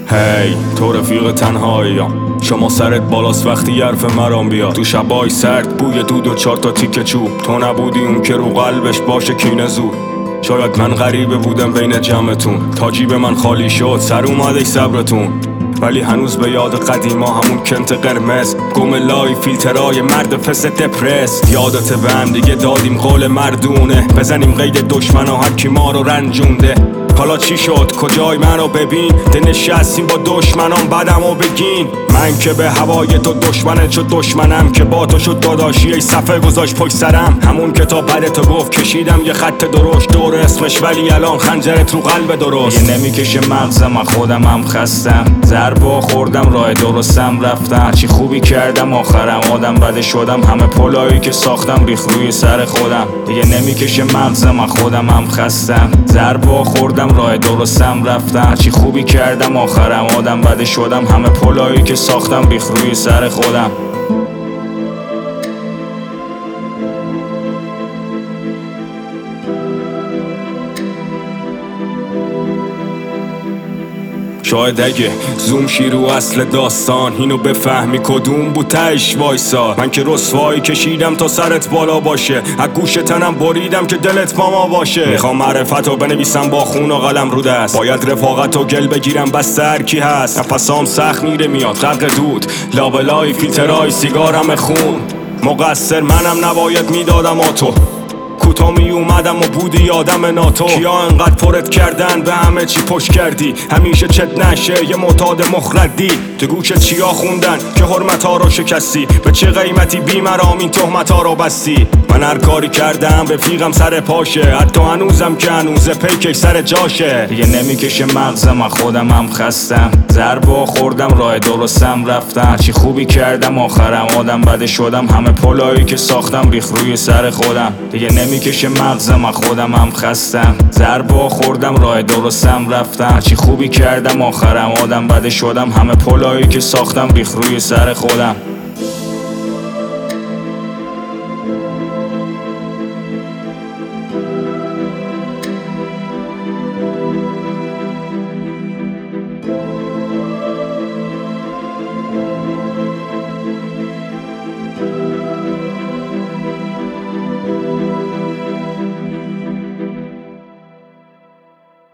هی تو رفیق تنهاییم، شما سرت بالاست وقتی حرف مرام بیاد. تو شبای سرد بوی دود و 4 تا تیکه چوب، تو نبودی اون که رو قلبش باشه کینه زود. شاید من غریبه بودم بین جمعتون، تا جیب من خالی شد سر اومد ای صبرتون. ولی هنوز به یاد قدیما همون کنت قرمز، گم لای فیلترای مرد پس دپرس. یادت به هم دیگه دادیم قول مردونه، بزنیم قید دشمن و هرکی ما رو رنجونده. حالا چی شد کجای منو ببین، ده نشستیم با دشمنان بدمو بگین. من که به هوای تو دشمنت شد دشمنم، که با تو شد داداشی ای صفحه گذاشت پشت سرم. همون که تا بعد تو گفت کشیدم یه خط درشت دور اسمش، ولی الان خنجرت رو قلب درست. دیگه نمیکشه مغزم، من خودم هم خستم، ضربه خوردم راه درستم رفتم. چی خوبی کردم آخرم آدم بده شدم، همه پلایی که ساختم ریخ روی سر خودم. دیگه نمیکشه مغزم، من خودم هم خستم، ضربه خوردم راه درستم رفتم. چی خوبی کردم آخرم آدم بده شدم، همه پلایی که ساختم ریخ روی سر خودم. شاید اگه زوم شی رو اصل داستان، اینو بفهمی کدوم بود تهش وایسا. من که رسوایی کشیدم تا سرت بالا باشه، از گوش تنم بریدم که دلت با ما باشه. میخوام معرفتو بنویسم با خون و قلم رو دست، باید رفاقت و گل بگیرم بسته هر کی هست. نفسام سخت میره میاد غرق دود، لابلای فیلترای سیگارم خون. مقصر منم نباید میدادم آتو، کوتا می اومدم و بودی آدم ناتو. کیا انقدر پرت کردن به همه چی پشت کردی، همیشه چت نشه یه معتاد مخردی. تو گوشت چیا خوندن که حرمتا رو شکستی، به چه قیمتی بیمرام این تهمتا رو بستی. من هر کاری کردم رفیقم سر پاشه، حتی هنوزم که هنوزه پیکش سر جاشه. دیگه نمیکشه مغزم، من خودم هم خستم، ضربه خوردم راه درستم رفتم. چی خوبی کردم آخرم آدم بده شدم، همه پلایی که ساختم ریخ روی سر خودم. دیگه نمیکشه مغزم، من خودم هم خستم، ضربه خوردم راه درستم رفتم. چی خوبی کردم آخرم آدم بده شدم، همه پلایی که ساختم ریخ روی سر خودم.